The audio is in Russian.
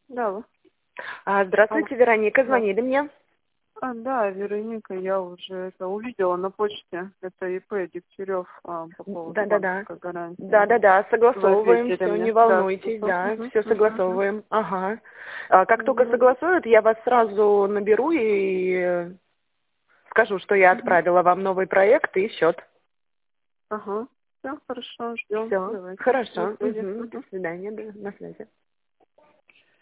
Да, алло. Алло. Здравствуйте, Вероника, Да. звонили мне. Да, Вероника, я уже это увидела на почте. Это ИП Дегтярев по поводу Да-да-да. банковской гарантии. Да-да-да, Вы согласовываем, ответили все, мне. не Да, волнуйтесь, спасибо. да, Угу, все угу, угу. согласовываем. Ага. Как только Ну, согласуют, я вас сразу наберу и скажу, что я угу. отправила вам новый проект и счет. Ага. Все, хорошо, ждем. Все, Давайте. На хорошо. связи. До Угу. свидания, да, на связи.